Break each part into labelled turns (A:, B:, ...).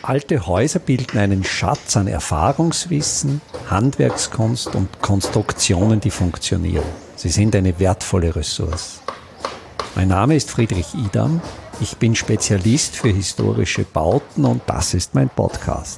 A: Alte Häuser bilden einen Schatz an Erfahrungswissen, Handwerkskunst und Konstruktionen, die funktionieren. Sie sind eine wertvolle Ressource. Mein Name ist Friedrich Idam. Ich bin Spezialist für historische Bauten und das ist mein Podcast.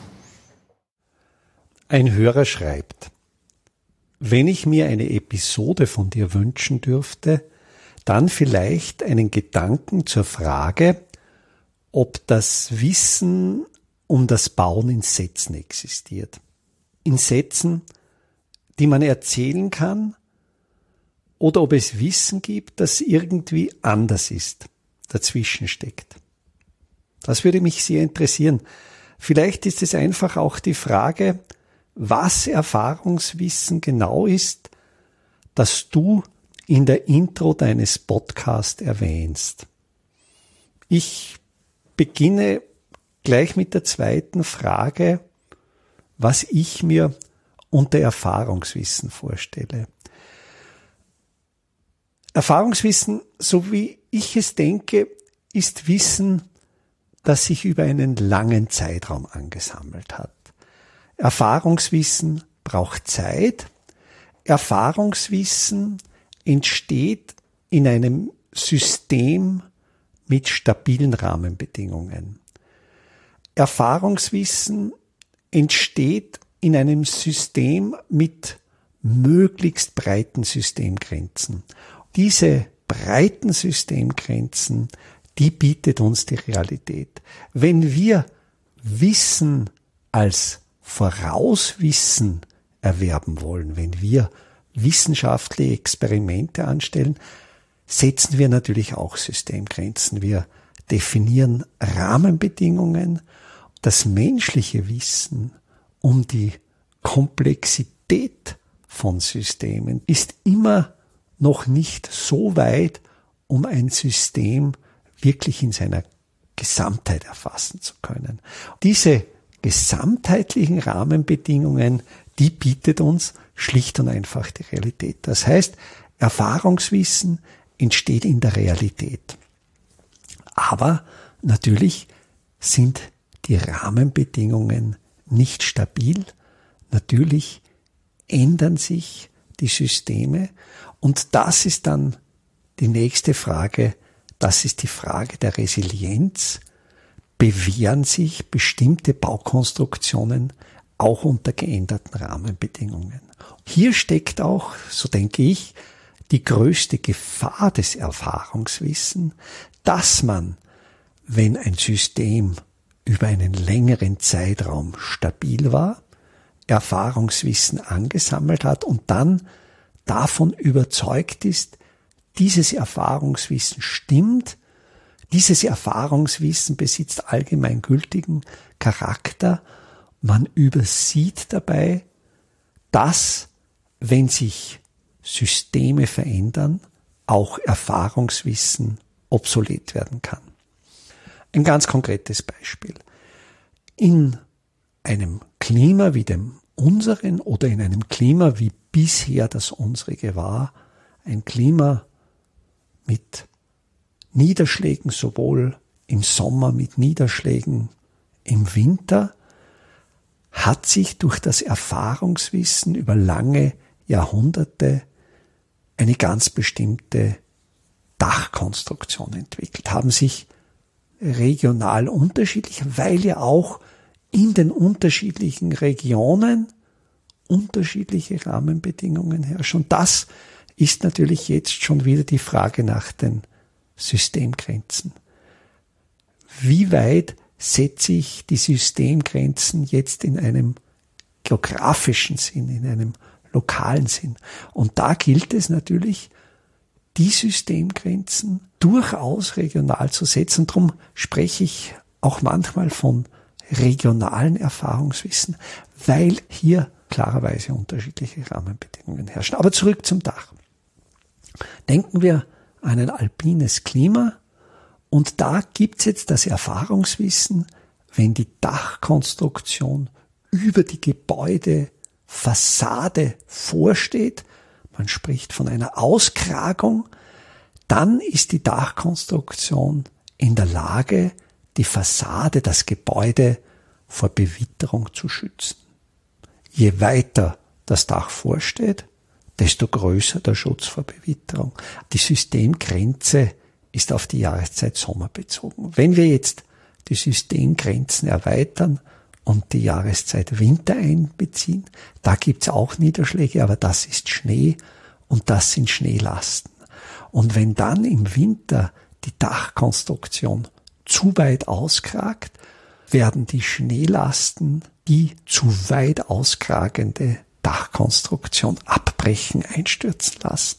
A: Ein Hörer schreibt: Wenn ich mir eine Episode von dir wünschen dürfte, dann vielleicht einen Gedanken zur Frage, ob das Wissen um das Bauen in Sätzen existiert. In Sätzen, die man erzählen kann, oder ob es Wissen gibt, das irgendwie anders ist, dazwischen steckt. Das würde mich sehr interessieren. Vielleicht ist es einfach auch die Frage, was Erfahrungswissen genau ist, das du in der Intro deines Podcasts erwähnst. Ich beginne gleich mit der zweiten Frage, was ich mir unter Erfahrungswissen vorstelle. Erfahrungswissen, so wie ich es denke, ist Wissen, das sich über einen langen Zeitraum angesammelt hat. Erfahrungswissen braucht Zeit. Erfahrungswissen entsteht in einem System mit stabilen Rahmenbedingungen. Erfahrungswissen entsteht in einem System mit möglichst breiten Systemgrenzen. Diese breiten Systemgrenzen, die bietet uns die Realität. Wenn wir Wissen als Vorauswissen erwerben wollen, wenn wir wissenschaftliche Experimente anstellen, setzen wir natürlich auch Systemgrenzen. Wir definieren Rahmenbedingungen. Das menschliche Wissen um die Komplexität von Systemen ist immer noch nicht so weit, um ein System wirklich in seiner Gesamtheit erfassen zu können. Diese gesamtheitlichen Rahmenbedingungen, die bietet uns schlicht und einfach die Realität. Das heißt, Erfahrungswissen entsteht in der Realität. Aber natürlich sind die Rahmenbedingungen nicht stabil. Natürlich ändern sich die Systeme. Und das ist dann die nächste Frage. Das ist die Frage der Resilienz. Bewähren sich bestimmte Baukonstruktionen auch unter geänderten Rahmenbedingungen? Hier steckt auch, so denke ich, die größte Gefahr des Erfahrungswissens, dass man, wenn ein System über einen längeren Zeitraum stabil war, Erfahrungswissen angesammelt hat und dann davon überzeugt ist, dieses Erfahrungswissen stimmt, dieses Erfahrungswissen besitzt allgemeingültigen Charakter. Man übersieht dabei, dass, wenn sich Systeme verändern, auch Erfahrungswissen obsolet werden kann. Ein ganz konkretes Beispiel. In einem Klima wie dem unseren oder in einem Klima wie bisher das unsrige war, ein Klima mit Niederschlägen, sowohl im Sommer mit Niederschlägen im Winter, hat sich durch das Erfahrungswissen über lange Jahrhunderte eine ganz bestimmte Dachkonstruktion entwickelt, haben sich regional unterschiedlich, weil ja auch in den unterschiedlichen Regionen unterschiedliche Rahmenbedingungen herrschen. Und das ist natürlich jetzt schon wieder die Frage nach den Systemgrenzen. Wie weit setze ich die Systemgrenzen jetzt in einem geografischen Sinn, in einem lokalen Sinn? Und da gilt es natürlich, die Systemgrenzen durchaus regional zu setzen. Darum spreche ich auch manchmal von regionalen Erfahrungswissen, weil hier klarerweise unterschiedliche Rahmenbedingungen herrschen. Aber zurück zum Dach. Denken wir an ein alpines Klima und da gibt's jetzt das Erfahrungswissen, wenn die Dachkonstruktion über die Gebäudefassade vorsteht, man spricht von einer Auskragung, dann ist die Dachkonstruktion in der Lage, die Fassade, das Gebäude vor Bewitterung zu schützen. Je weiter das Dach vorsteht, desto größer der Schutz vor Bewitterung. Die Systemgrenze ist auf die Jahreszeit Sommer bezogen. Wenn wir jetzt die Systemgrenzen erweitern und die Jahreszeit Winter einbeziehen, da gibt's auch Niederschläge, aber das ist Schnee und das sind Schneelasten. Und wenn dann im Winter die Dachkonstruktion zu weit auskragt, werden die Schneelasten die zu weit auskragende Dachkonstruktion abbrechen, einstürzen lassen.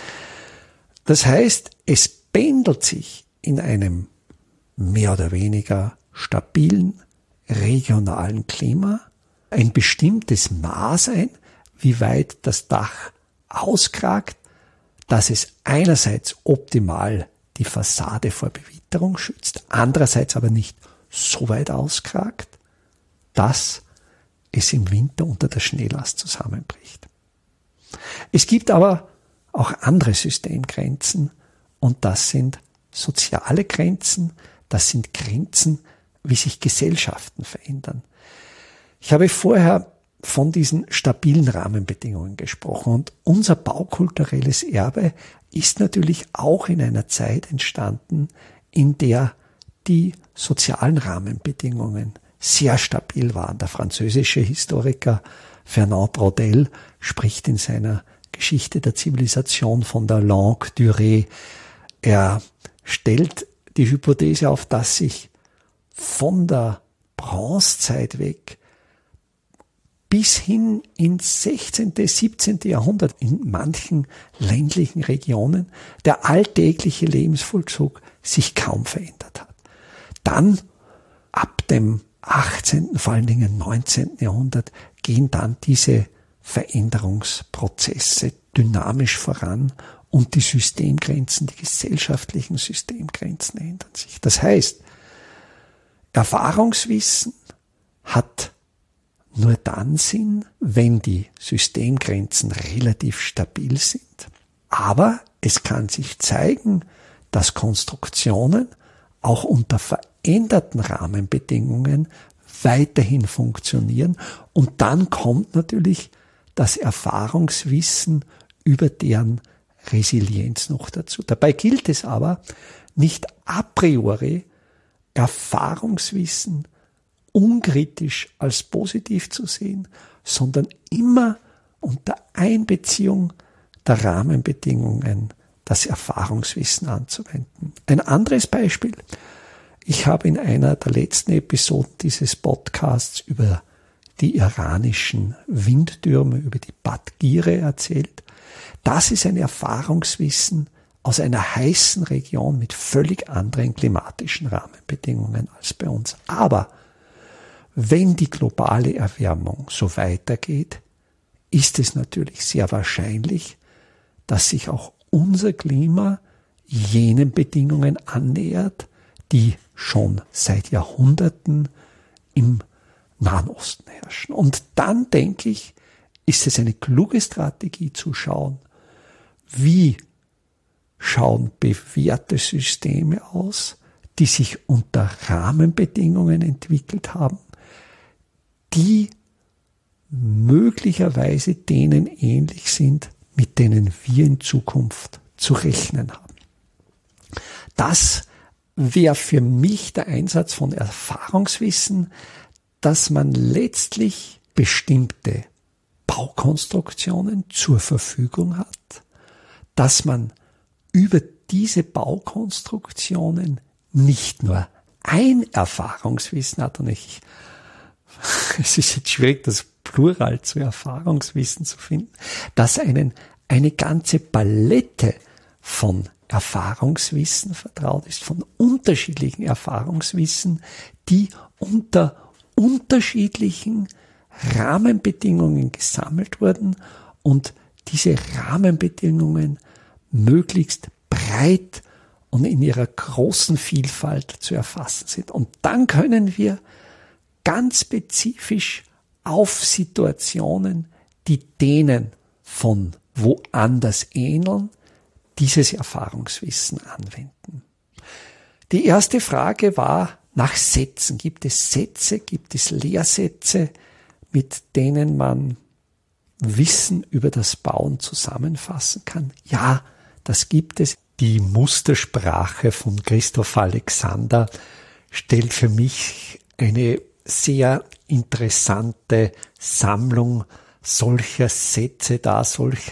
A: Das heißt, es pendelt sich in einem mehr oder weniger stabilen regionalen Klima ein bestimmtes Maß ein, wie weit das Dach auskragt, dass es einerseits optimal die Fassade vor Bewitterung schützt, andererseits aber nicht so weit auskragt, dass es im Winter unter der Schneelast zusammenbricht. Es gibt aber auch andere Systemgrenzen und das sind soziale Grenzen, das sind Grenzen, wie sich Gesellschaften verändern. Ich habe vorher von diesen stabilen Rahmenbedingungen gesprochen und unser baukulturelles Erbe ist natürlich auch in einer Zeit entstanden, in der die sozialen Rahmenbedingungen sehr stabil waren. Der französische Historiker Fernand Braudel spricht in seiner Geschichte der Zivilisation von der Longue Durée. Er stellt die Hypothese auf, dass sich von der Bronzezeit weg bis hin ins 16., 17. Jahrhundert in manchen ländlichen Regionen der alltägliche Lebensvollzug sich kaum verändert hat. Dann ab dem 18., vor allen Dingen 19. Jahrhundert gehen dann diese Veränderungsprozesse dynamisch voran und die Systemgrenzen, die gesellschaftlichen Systemgrenzen ändern sich. Das heißt, Erfahrungswissen hat nur dann Sinn, wenn die Systemgrenzen relativ stabil sind. Aber es kann sich zeigen, dass Konstruktionen auch unter veränderten Rahmenbedingungen weiterhin funktionieren. Und dann kommt natürlich das Erfahrungswissen über deren Resilienz noch dazu. Dabei gilt es aber, nicht a priori Erfahrungswissen unkritisch als positiv zu sehen, sondern immer unter Einbeziehung der Rahmenbedingungen das Erfahrungswissen anzuwenden. Ein anderes Beispiel. Ich habe in einer der letzten Episoden dieses Podcasts über die iranischen Windtürme, über die Badgire erzählt. Das ist ein Erfahrungswissen aus einer heißen Region mit völlig anderen klimatischen Rahmenbedingungen als bei uns. Aber wenn die globale Erwärmung so weitergeht, ist es natürlich sehr wahrscheinlich, dass sich auch unser Klima jenen Bedingungen annähert, die schon seit Jahrhunderten im Nahen Osten herrschen. Und dann, denke ich, ist es eine kluge Strategie zu schauen, wie schauen bewährte Systeme aus, die sich unter Rahmenbedingungen entwickelt haben, die möglicherweise denen ähnlich sind, mit denen wir in Zukunft zu rechnen haben. Das wäre für mich der Einsatz von Erfahrungswissen, dass man letztlich bestimmte Baukonstruktionen zur Verfügung hat, dass man über diese Baukonstruktionen nicht nur ein Erfahrungswissen hat, und es ist jetzt schwierig, das Plural zu Erfahrungswissen zu finden, dass eine ganze Palette von Erfahrungswissen vertraut ist, von unterschiedlichen Erfahrungswissen, die unter unterschiedlichen Rahmenbedingungen gesammelt wurden und diese Rahmenbedingungen möglichst breit und in ihrer großen Vielfalt zu erfassen sind. Und dann können wir ganz spezifisch auf Situationen, die denen von woanders ähneln, dieses Erfahrungswissen anwenden. Die erste Frage war, nach Sätzen. Gibt es Sätze, gibt es Lehrsätze, mit denen man Wissen über das Bauen zusammenfassen kann? Ja, das gibt es. Die Mustersprache von Christoph Alexander stellt für mich eine sehr interessante Sammlung solcher Sätze dar,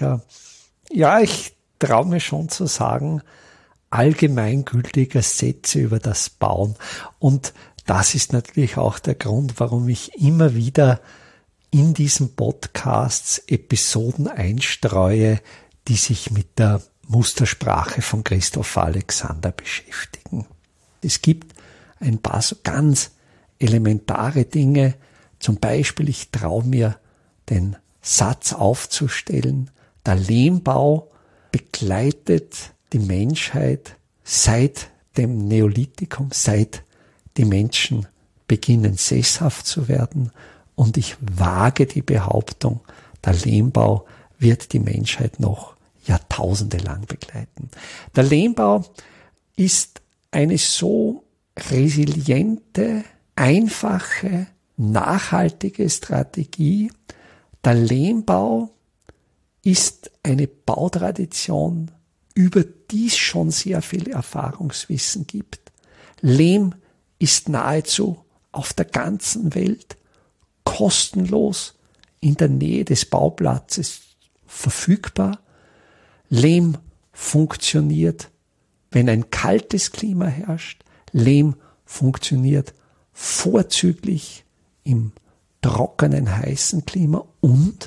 A: ich traue mir schon zu sagen, allgemeingültiger Sätze über das Bauen. Und das ist natürlich auch der Grund, warum ich immer wieder in diesen Podcasts Episoden einstreue, die sich mit der Mustersprache von Christoph Alexander beschäftigen. Es gibt ein paar so ganz elementare Dinge, zum Beispiel, ich traue mir den Satz aufzustellen, der Lehmbau begleitet die Menschheit seit dem Neolithikum, seit die Menschen beginnen sesshaft zu werden, und ich wage die Behauptung, der Lehmbau wird die Menschheit noch Jahrtausende lang begleiten. Der Lehmbau ist eine so resiliente, einfache, nachhaltige Strategie. Der Lehmbau ist eine Bautradition, über die es schon sehr viel Erfahrungswissen gibt. Lehm ist nahezu auf der ganzen Welt kostenlos in der Nähe des Bauplatzes verfügbar. Lehm funktioniert, wenn ein kaltes Klima herrscht. Lehm funktioniert vorzüglich im trockenen, heißen Klima, und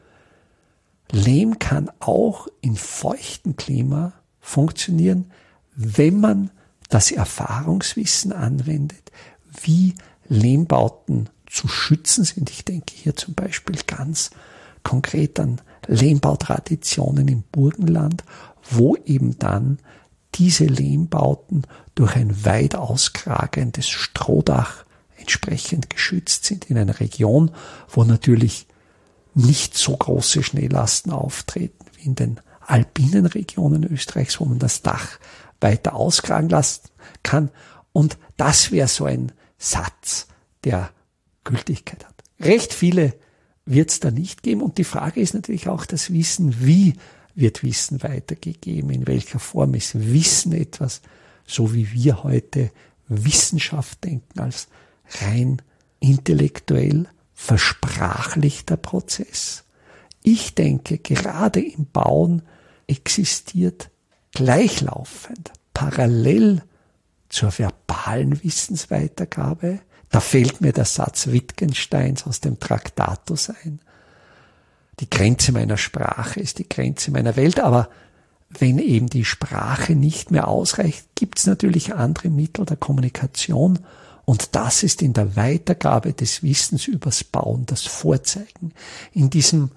A: Lehm kann auch in feuchtem Klima funktionieren, wenn man das Erfahrungswissen anwendet, wie Lehmbauten zu schützen sind. Ich denke hier zum Beispiel ganz konkret an Lehmbautraditionen im Burgenland, wo eben dann diese Lehmbauten durch ein weit auskragendes Strohdach entsprechend geschützt sind, in einer Region, wo natürlich nicht so große Schneelasten auftreten wie in den alpinen Regionen Österreichs, wo man das Dach weiter auskragen lassen kann. Und das wäre so ein Satz, der Gültigkeit hat. Recht viele wird es da nicht geben, und die Frage ist natürlich auch das Wissen, wie wird Wissen weitergegeben, in welcher Form ist Wissen etwas, so wie wir heute Wissenschaft denken, als rein intellektuell versprachlichter Prozess. Ich denke, gerade im Bauen existiert gleichlaufend, parallel zur verbalen Wissensweitergabe. Da fällt mir der Satz Wittgensteins aus dem Traktatus ein. Die Grenze meiner Sprache ist die Grenze meiner Welt, aber wenn eben die Sprache nicht mehr ausreicht, gibt es natürlich andere Mittel der Kommunikation, und das ist in der Weitergabe des Wissens übers Bauen das Vorzeigen. In diesem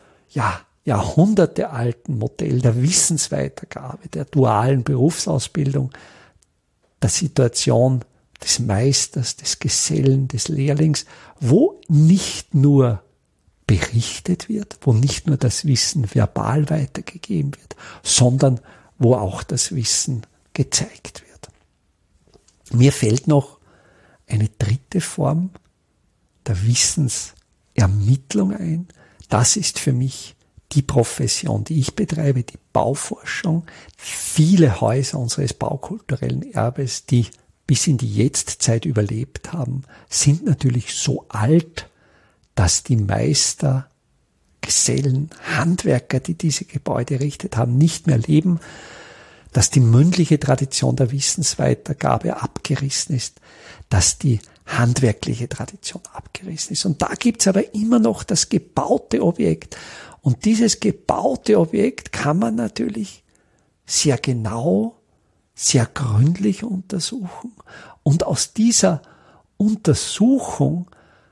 A: jahrhundertealten Modell der Wissensweitergabe, der dualen Berufsausbildung, der Situation des Meisters, des Gesellen, des Lehrlings, wo nicht nur berichtet wird, wo nicht nur das Wissen verbal weitergegeben wird, sondern wo auch das Wissen gezeigt wird. Mir fällt noch eine dritte Form der Wissensermittlung ein. Das ist für mich die Profession, die ich betreibe, die Bauforschung. Viele Häuser unseres baukulturellen Erbes, die bis in die Jetztzeit überlebt haben, sind natürlich so alt, dass die Meister, Gesellen, Handwerker, die diese Gebäude errichtet haben, nicht mehr leben, dass die mündliche Tradition der Wissensweitergabe abgerissen ist, dass die handwerkliche Tradition abgerissen ist. Und da gibt's aber immer noch das gebaute Objekt. Und dieses gebaute Objekt kann man natürlich sehr genau, sehr gründlich untersuchen. Und aus dieser Untersuchung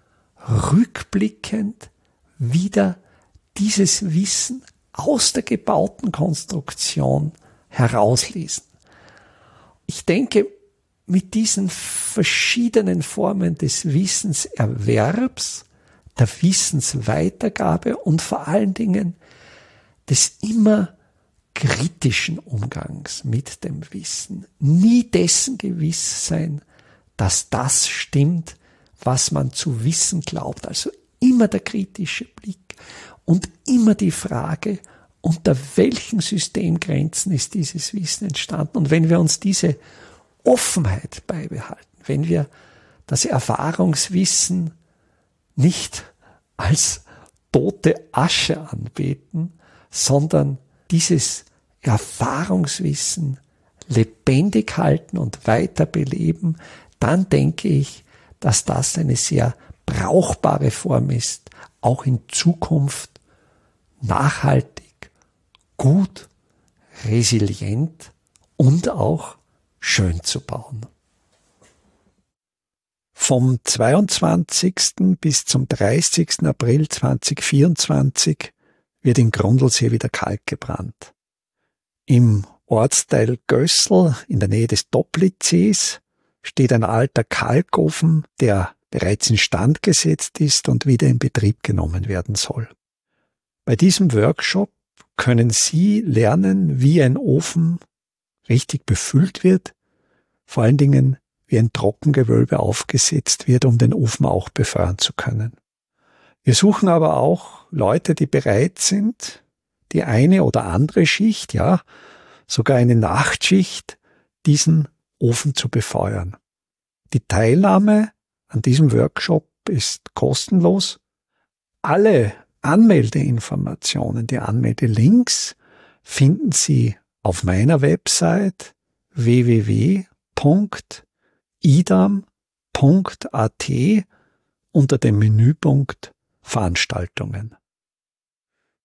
A: rückblickend wieder dieses Wissen aus der gebauten Konstruktion herauslesen. Ich denke, mit diesen verschiedenen Formen des Wissenserwerbs, der Wissensweitergabe und vor allen Dingen des immer kritischen Umgangs mit dem Wissen, nie dessen gewiss sein, dass das stimmt, was man zu wissen glaubt. Also immer der kritische Blick und immer die Frage, unter welchen Systemgrenzen ist dieses Wissen entstanden. Und wenn wir uns diese Offenheit beibehalten, wenn wir das Erfahrungswissen nicht als tote Asche anbeten, sondern dieses Erfahrungswissen lebendig halten und weiter beleben, dann denke ich, dass das eine sehr brauchbare Form ist, auch in Zukunft nachhaltig, gut, resilient und auch schön zu bauen. Vom 22. bis zum 30. April 2024 wird in Grundlsee wieder Kalk gebrannt. Im Ortsteil Gößl in der Nähe des Toplitzsees steht ein alter Kalkofen, der bereits instand gesetzt ist und wieder in Betrieb genommen werden soll. Bei diesem Workshop können Sie lernen, wie ein Ofen richtig befüllt wird, vor allen Dingen wie ein Trockengewölbe aufgesetzt wird, um den Ofen auch befeuern zu können. Wir suchen aber auch Leute, die bereit sind, die eine oder andere Schicht, ja, sogar eine Nachtschicht, diesen Ofen zu befeuern. Die Teilnahme an diesem Workshop ist kostenlos. Alle Anmeldeinformationen, die Anmeldelinks finden Sie auf meiner Website www.idam.at unter dem Menüpunkt Veranstaltungen.